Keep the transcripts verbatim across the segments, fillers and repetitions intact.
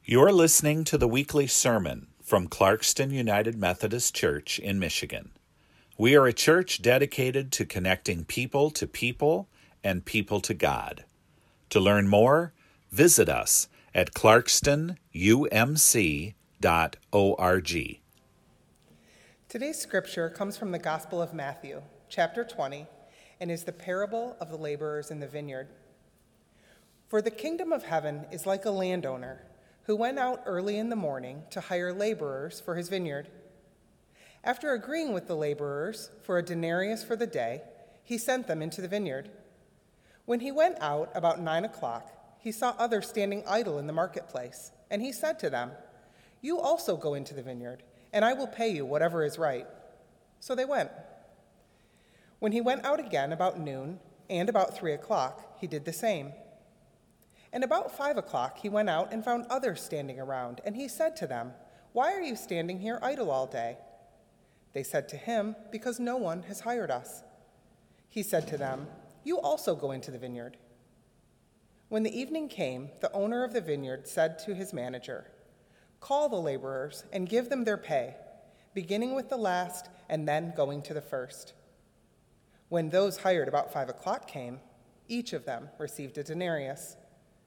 You're listening to the weekly sermon from Clarkston United Methodist Church in Michigan. We are a church dedicated to connecting people to people and people to God. To learn more, visit us at clarkston u m c dot org. Today's scripture comes from the Gospel of Matthew, chapter twenty, and is the parable of the laborers in the vineyard. For the kingdom of heaven is like a landowner who went out early in the morning to hire laborers for his vineyard. After agreeing with the laborers for a denarius for the day, he sent them into the vineyard. When he went out about nine o'clock, he saw others standing idle in the marketplace, and he said to them, "You also go into the vineyard, and I will pay you whatever is right." So they went. When he went out again about noon and about three o'clock, he did the same. And about five o'clock he went out and found others standing around, and he said to them, "Why are you standing here idle all day?" They said to him, "Because no one has hired us." He said to them, "You also go into the vineyard." When the evening came, the owner of the vineyard said to his manager, "Call the laborers and give them their pay, beginning with the last and then going to the first." When those hired about five o'clock came, each of them received a denarius.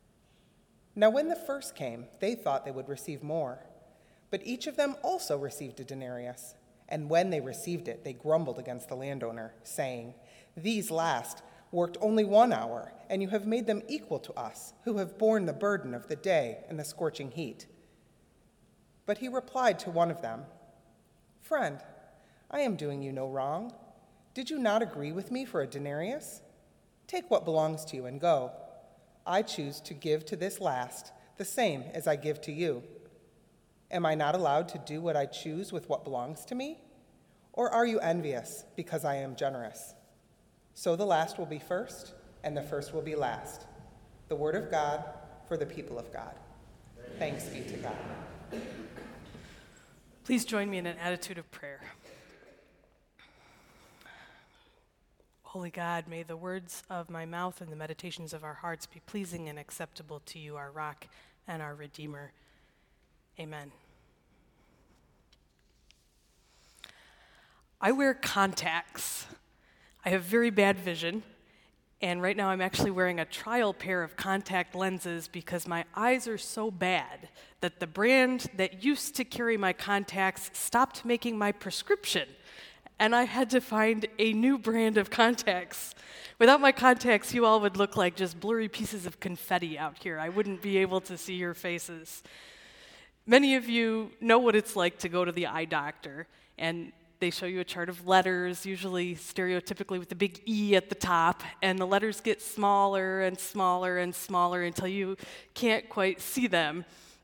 Now when the first came, they thought they would receive more, but each of them also received a denarius. And when they received it, they grumbled against the landowner, saying, "These last worked only one hour, and you have made them equal to us, who have borne the burden of the day and the scorching heat." But he replied to one of them, "Friend, I am doing you no wrong. Did you not agree with me for a denarius? Take what belongs to you and go. I choose to give to this last the same as I give to you. Am I not allowed to do what I choose with what belongs to me? Or are you envious because I am generous? So the last will be first, and the first will be last." The word of God for the people of God. Thanks be to God. Please join me in an attitude of prayer. Holy God, may the words of my mouth and the meditations of our hearts be pleasing and acceptable to you, our rock and our Redeemer. Amen. I wear contacts. I have very bad vision, and right now I'm actually wearing a trial pair of contact lenses because my eyes are so bad that the brand that used to carry my contacts stopped making my prescription, and I had to find a new brand of contacts. Without my contacts, you all would look like just blurry pieces of confetti out here. I wouldn't be able to see your faces. Many of you know what it's like to go to the eye doctor, and they show you a chart of letters, usually stereotypically with the big E at the top, and the letters get smaller and smaller and smaller until you can't quite see them.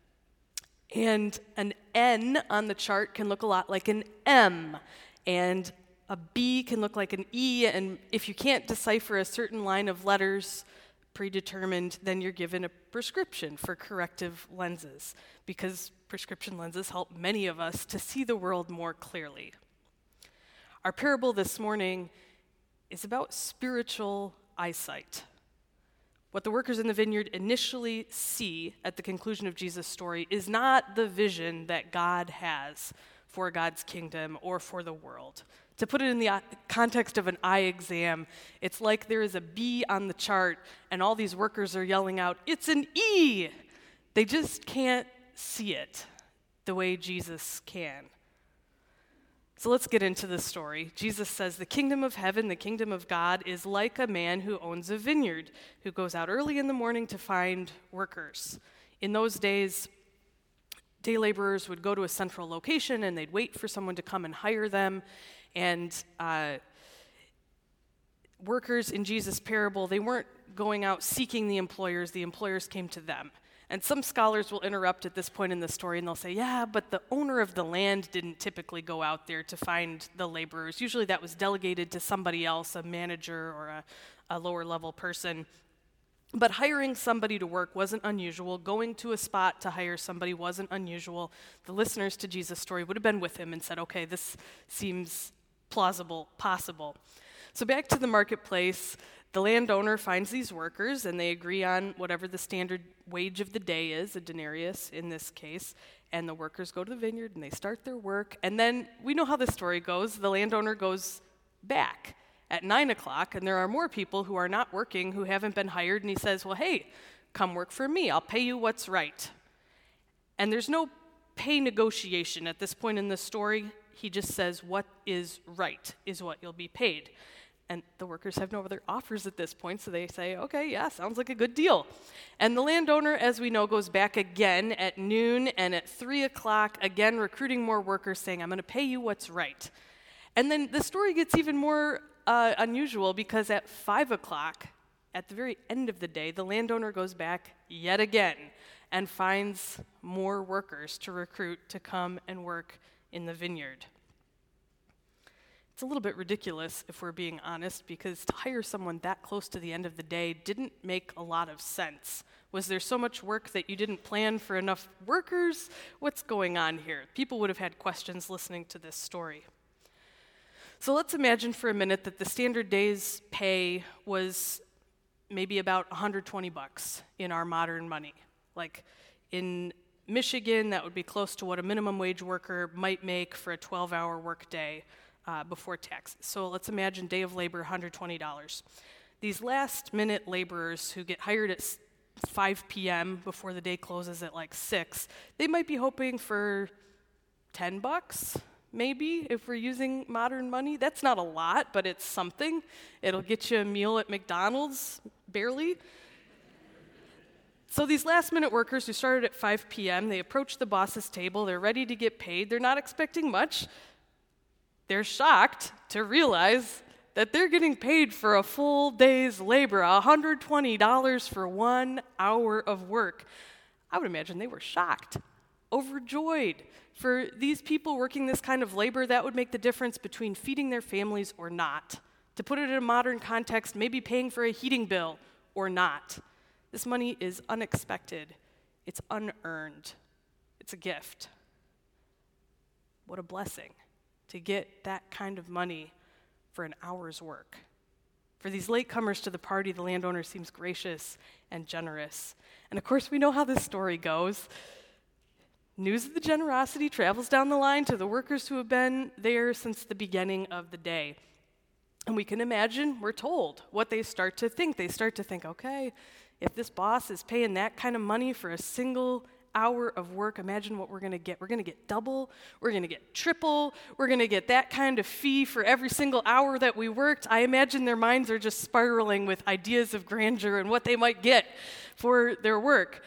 And an N on the chart can look a lot like an M, and a B can look like an E, and if you can't decipher a certain line of letters predetermined, then you're given a prescription for corrective lenses, because prescription lenses help many of us to see the world more clearly. Our parable this morning is about spiritual eyesight. What the workers in the vineyard initially see at the conclusion of Jesus' story is not the vision that God has for God's kingdom or for the world. To put it in the context of an eye exam, it's like there is a B on the chart and all these workers are yelling out, "It's an E!" They just can't see it the way Jesus can. So let's get into the story. Jesus says, "The kingdom of heaven, the kingdom of God, is like a man who owns a vineyard, who goes out early in the morning to find workers." In those days, day laborers would go to a central location and they'd wait for someone to come and hire them. And uh, workers in Jesus' parable, they weren't going out seeking the employers, the employers came to them. And some scholars will interrupt at this point in the story and they'll say, yeah, but the owner of the land didn't typically go out there to find the laborers. Usually that was delegated to somebody else, a manager or a, a lower level person. But hiring somebody to work wasn't unusual. Going to a spot to hire somebody wasn't unusual. The listeners to Jesus' story would have been with him and said, okay, this seems plausible, possible. So back to the marketplace, The landowner finds these workers, and they agree on whatever the standard wage of the day is, a denarius in this case, and the workers go to the vineyard, and they start their work, and then we know how the story goes. The landowner goes back at nine o'clock, and there are more people who are not working, who haven't been hired, and he says, well, hey, come work for me. I'll pay you what's right. And there's no pay negotiation at this point in the story. He just says what is right is what you'll be paid. And the workers have no other offers at this point, so they say, okay, yeah, sounds like a good deal. And the landowner, as we know, goes back again at noon and at three o'clock, again recruiting more workers, saying, I'm going to pay you what's right. And then the story gets even more uh, unusual, because at five o'clock, at the very end of the day, the landowner goes back yet again and finds more workers to recruit to come and work in the vineyard. It's a little bit ridiculous, if we're being honest, because to hire someone that close to the end of the day didn't make a lot of sense. Was there so much work that you didn't plan for enough workers? What's going on here? People would have had questions listening to this story. So let's imagine for a minute that the standard day's pay was maybe about one hundred twenty bucks in our modern money. Like in Michigan, that would be close to what a minimum wage worker might make for a twelve-hour work day. Uh, before taxes. So let's imagine day of labor, one hundred twenty dollars. These last-minute laborers who get hired at five p.m. before the day closes at like six, they might be hoping for ten bucks, maybe, if we're using modern money. That's not a lot, but it's something. It'll get you a meal at McDonald's, barely. So these last-minute workers who started at five p.m., they approach the boss's table. They're ready to get paid. They're not expecting much. They're shocked to realize that they're getting paid for a full day's labor, one hundred twenty dollars for one hour of work. I would imagine they were shocked, overjoyed. For these people working this kind of labor, that would make the difference between feeding their families or not. To put it in a modern context, maybe paying for a heating bill or not. This money is unexpected. It's unearned. It's a gift. What a blessing to get that kind of money for an hour's work. For these latecomers to the party, the landowner seems gracious and generous. And of course, we know how this story goes. News of the generosity travels down the line to the workers who have been there since the beginning of the day. And we can imagine, we're told, what they start to think. They start to think, okay, if this boss is paying that kind of money for a single hour of work, imagine what we're going to get. We're going to get double, we're going to get triple, we're going to get that kind of fee for every single hour that we worked. I imagine their minds are just spiraling with ideas of grandeur and what they might get for their work.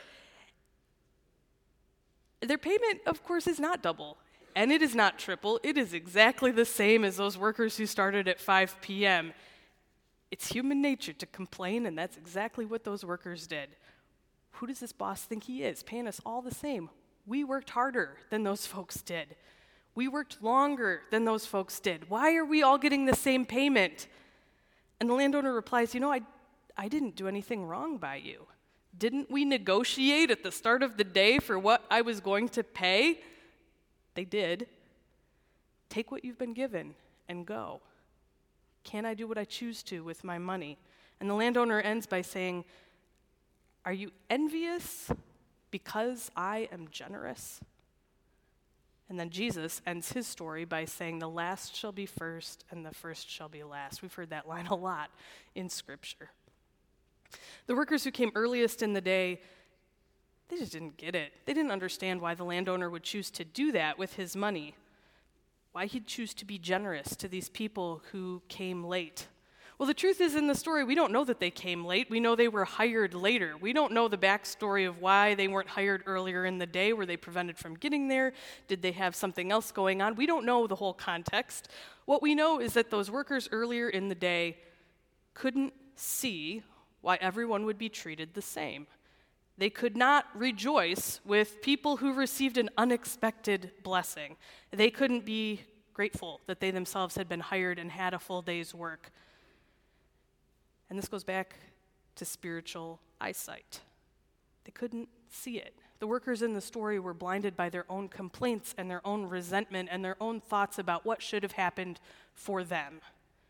Their payment, of course, is not double, and it is not triple. It is exactly the same as those workers who started at five p.m. It's human nature to complain, and that's exactly what those workers did. Who does this boss think he is, paying us all the same? We worked harder than those folks did. We worked longer than those folks did. Why are we all getting the same payment? And the landowner replies, you know, I, I didn't do anything wrong by you. Didn't we negotiate at the start of the day for what I was going to pay? They did. Take what you've been given and go. Can I do what I choose to with my money? And the landowner ends by saying, are you envious because I am generous? And then Jesus ends his story by saying, the last shall be first and the first shall be last. We've heard that line a lot in Scripture. The workers who came earliest in the day, they just didn't get it. They didn't understand why the landowner would choose to do that with his money, why he'd choose to be generous to these people who came late. Well, the truth is, in the story, we don't know that they came late. We know they were hired later. We don't know the backstory of why they weren't hired earlier in the day. Were they prevented from getting there? Did they have something else going on? We don't know the whole context. What we know is that those workers earlier in the day couldn't see why everyone would be treated the same. They could not rejoice with people who received an unexpected blessing. They couldn't be grateful that they themselves had been hired and had a full day's work. And this goes back to spiritual eyesight. They couldn't see it. The workers in the story were blinded by their own complaints and their own resentment and their own thoughts about what should have happened for them.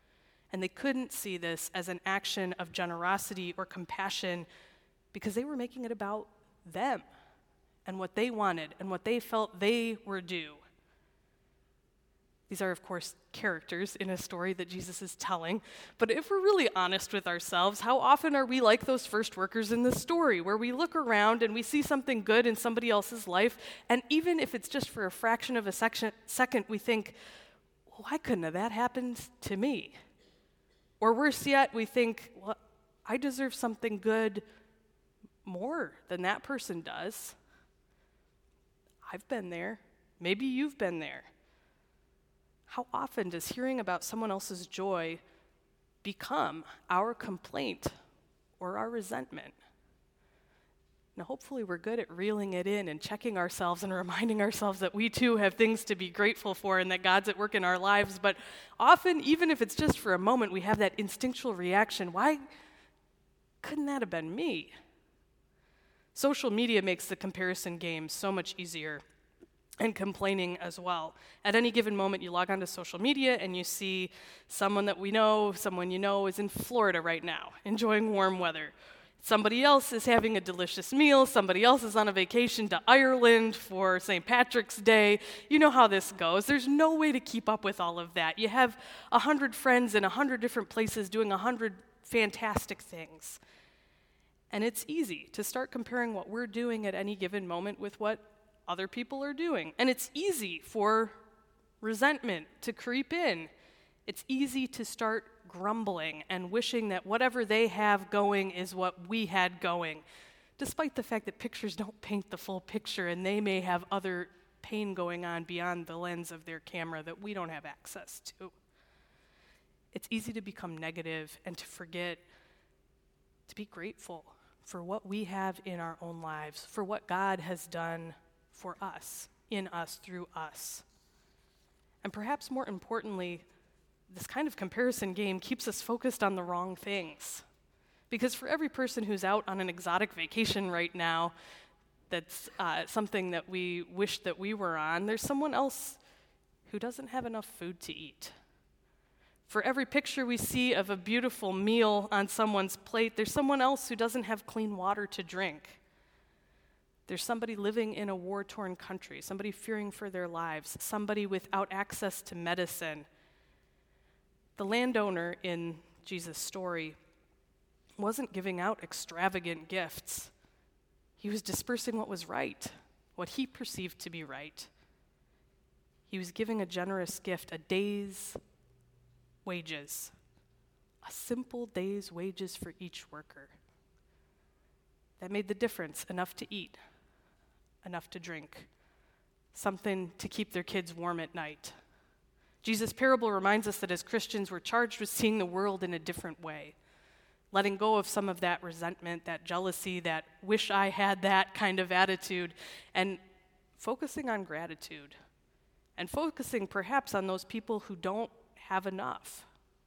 And they couldn't see this as an action of generosity or compassion because they were making it about them and what they wanted and what they felt they were due. These are, of course, characters in a story that Jesus is telling. But if we're really honest with ourselves, how often are we like those first workers in the story, where we look around and we see something good in somebody else's life, and even if it's just for a fraction of a section, second, we think, why couldn't have that happened to me? Or worse yet, we think, well, I deserve something good more than that person does. I've been there. Maybe you've been there. How often does hearing about someone else's joy become our complaint or our resentment? Now, hopefully we're good at reeling it in and checking ourselves and reminding ourselves that we too have things to be grateful for and that God's at work in our lives. But often, even if it's just for a moment, we have that instinctual reaction, why couldn't that have been me? Social media makes the comparison game so much easier. And complaining as well. At any given moment, you log onto social media and you see someone that we know, someone you know is in Florida right now, enjoying warm weather. Somebody else is having a delicious meal. Somebody else is on a vacation to Ireland for Saint Patrick's Day. You know how this goes. There's no way to keep up with all of that. You have a hundred friends in a hundred different places doing a hundred fantastic things. And it's easy to start comparing what we're doing at any given moment with what other people are doing. And it's easy for resentment to creep in. It's easy to start grumbling and wishing that whatever they have going is what we had going, despite the fact that pictures don't paint the full picture and they may have other pain going on beyond the lens of their camera that we don't have access to. It's easy to become negative and to forget to be grateful for what we have in our own lives, for what God has done for us, in us, through us. And perhaps more importantly, this kind of comparison game keeps us focused on the wrong things. Because for every person who's out on an exotic vacation right now, that's uh, something that we wish that we were on, there's someone else who doesn't have enough food to eat. For every picture we see of a beautiful meal on someone's plate, there's someone else who doesn't have clean water to drink. There's somebody living in a war-torn country, somebody fearing for their lives, somebody without access to medicine. The landowner in Jesus' story wasn't giving out extravagant gifts. He was dispersing what was right, what he perceived to be right. He was giving a generous gift, a day's wages, a simple day's wages for each worker. That made the difference, enough to eat, enough to drink, something to keep their kids warm at night. Jesus' parable reminds us that as Christians, we're charged with seeing the world in a different way, letting go of some of that resentment, that jealousy, that wish I had that kind of attitude, and focusing on gratitude, and focusing perhaps on those people who don't have enough.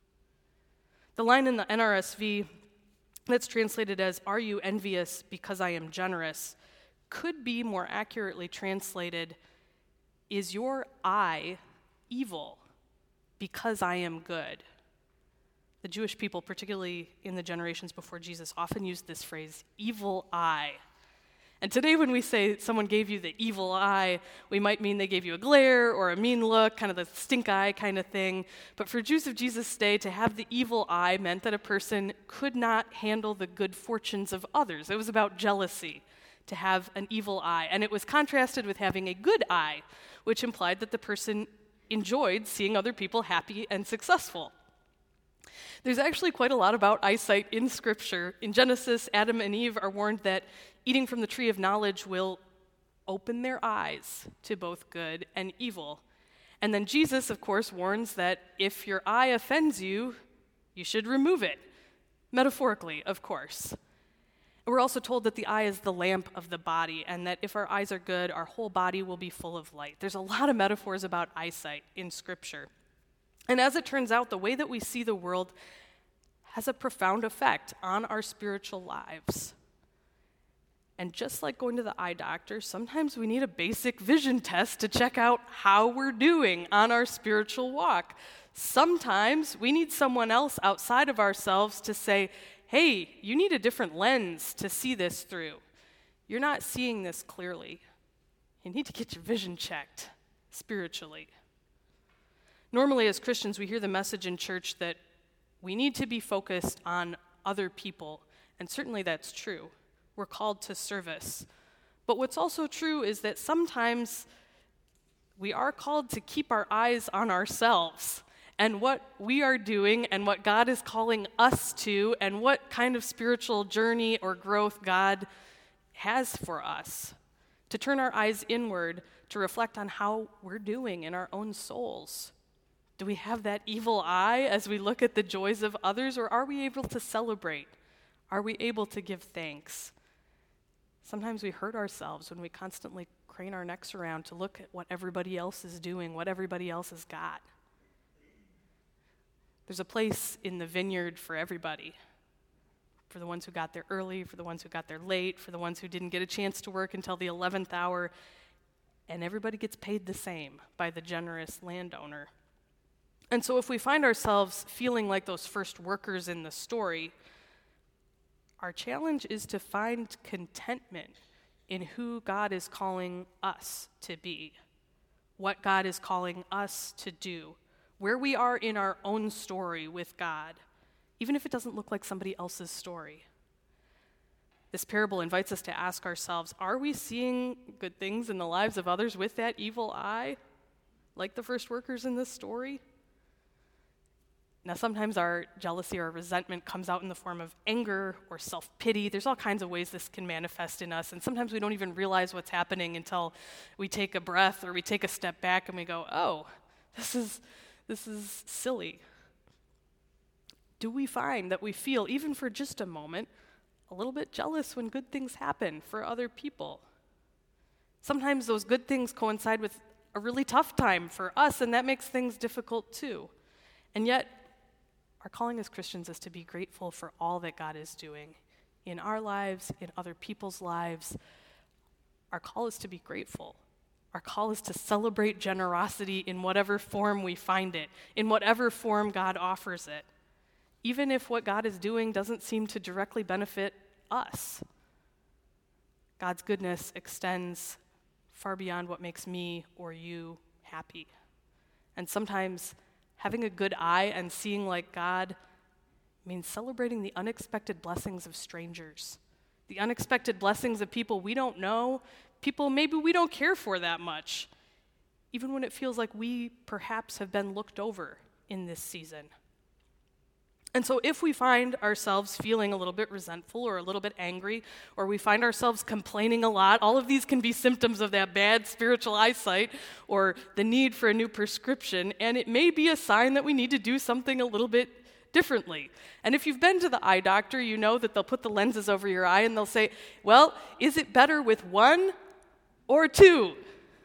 The line in the N R S V that's translated as, "Are you envious because I am generous?" could be more accurately translated, "Is your eye evil because I am good?" The Jewish people, particularly in the generations before Jesus, often used this phrase, evil eye. And today when we say someone gave you the evil eye, we might mean they gave you a glare or a mean look, kind of the stink eye kind of thing. But for Jews of Jesus' day, to have the evil eye meant that a person could not handle the good fortunes of others. It was about jealousy, to have an evil eye. And it was contrasted with having a good eye, which implied that the person enjoyed seeing other people happy and successful. There's actually quite a lot about eyesight in Scripture. In Genesis, Adam and Eve are warned that eating from the tree of knowledge will open their eyes to both good and evil. And then Jesus, of course, warns that if your eye offends you, you should remove it. Metaphorically, of course. We're also told that the eye is the lamp of the body, and that if our eyes are good, our whole body will be full of light. There's a lot of metaphors about eyesight in Scripture. And as it turns out, the way that we see the world has a profound effect on our spiritual lives. And just like going to the eye doctor, sometimes we need a basic vision test to check out how we're doing on our spiritual walk. Sometimes we need someone else outside of ourselves to say, hey, you need a different lens to see this through. You're not seeing this clearly. You need to get your vision checked spiritually. Normally, as Christians, we hear the message in church that we need to be focused on other people, and certainly that's true. We're called to service. But what's also true is that sometimes we are called to keep our eyes on ourselves and what we are doing and what God is calling us to and what kind of spiritual journey or growth God has for us. To turn our eyes inward, to reflect on how we're doing in our own souls. Do we have that evil eye as we look at the joys of others, or are we able to celebrate? Are we able to give thanks? Sometimes we hurt ourselves when we constantly crane our necks around to look at what everybody else is doing, what everybody else has got. There's a place in the vineyard for everybody. For the ones who got there early, for the ones who got there late, for the ones who didn't get a chance to work until the eleventh hour, and everybody gets paid the same by the generous landowner. And so if we find ourselves feeling like those first workers in the story, our challenge is to find contentment in who God is calling us to be, what God is calling us to do, where we are in our own story with God, even if it doesn't look like somebody else's story. This parable invites us to ask ourselves, are we seeing good things in the lives of others with that evil eye, like the first workers in this story? Now, sometimes our jealousy or resentment comes out in the form of anger or self-pity. There's all kinds of ways this can manifest in us, and sometimes we don't even realize what's happening until we take a breath or we take a step back and we go, oh, this is, this is silly. Do we find that we feel, even for just a moment, a little bit jealous when good things happen for other people? Sometimes those good things coincide with a really tough time for us, and that makes things difficult too. And yet, our calling as Christians is to be grateful for all that God is doing in our lives, in other people's lives. Our call is to be grateful. Our call is to celebrate generosity in whatever form we find it, in whatever form God offers it, even if what God is doing doesn't seem to directly benefit us. God's goodness extends far beyond what makes me or you happy. And sometimes having a good eye and seeing like God means celebrating the unexpected blessings of strangers, the unexpected blessings of people we don't know, people maybe we don't care for that much, even when it feels like we perhaps have been looked over in this season. And so if we find ourselves feeling a little bit resentful or a little bit angry, or we find ourselves complaining a lot, all of these can be symptoms of that bad spiritual eyesight or the need for a new prescription, and it may be a sign that we need to do something a little bit differently. And if you've been to the eye doctor, you know that they'll put the lenses over your eye and they'll say, well, is it better with one or two?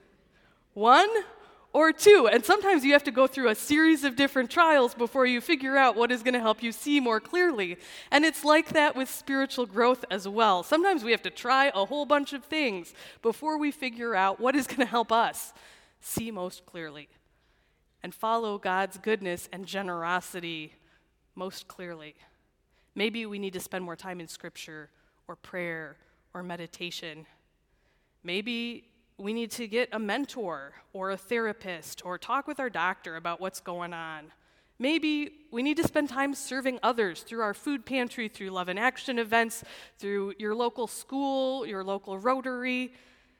One or two. And sometimes you have to go through a series of different trials before you figure out what is going to help you see more clearly. And it's like that with spiritual growth as well. Sometimes we have to try a whole bunch of things before we figure out what is going to help us see most clearly and follow God's goodness and generosity most clearly. Maybe we need to spend more time in scripture or prayer or meditation. Maybe we need to get a mentor or a therapist or talk with our doctor about what's going on. Maybe we need to spend time serving others through our food pantry, through Love in Action events, through your local school, your local Rotary.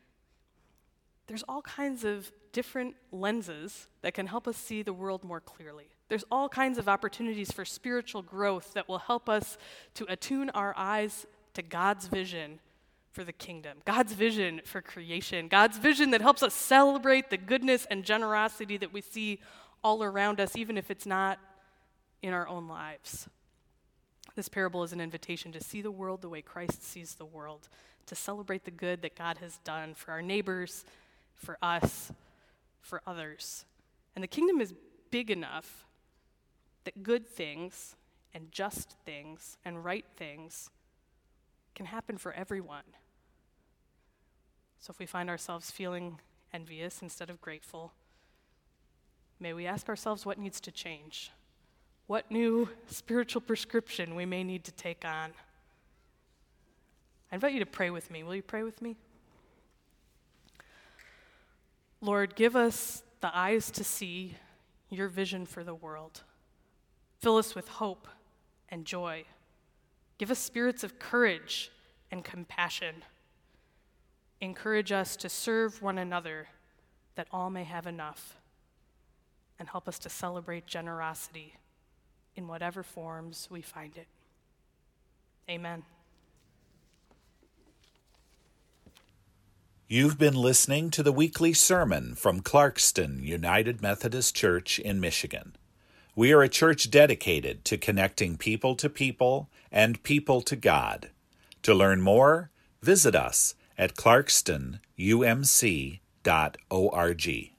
There's all kinds of different lenses that can help us see the world more clearly. There's all kinds of opportunities for spiritual growth that will help us to attune our eyes to God's vision for the kingdom, God's vision for creation, God's vision that helps us celebrate the goodness and generosity that we see all around us, even if it's not in our own lives. This parable is an invitation to see the world the way Christ sees the world, to celebrate the good that God has done for our neighbors, for us, for others. And the kingdom is big enough that good things and just things and right things can happen for everyone. So if we find ourselves feeling envious instead of grateful, may we ask ourselves what needs to change, what new spiritual prescription we may need to take on. I invite you to pray with me. Will you pray with me? Lord, give us the eyes to see your vision for the world. Fill us with hope and joy. Give us spirits of courage and compassion. Encourage us to serve one another that all may have enough. And help us to celebrate generosity in whatever forms we find it. Amen. You've been listening to the weekly sermon from Clarkston United Methodist Church in Michigan. We are a church dedicated to connecting people to people and people to God. To learn more, visit us at clarkston u m c dot org.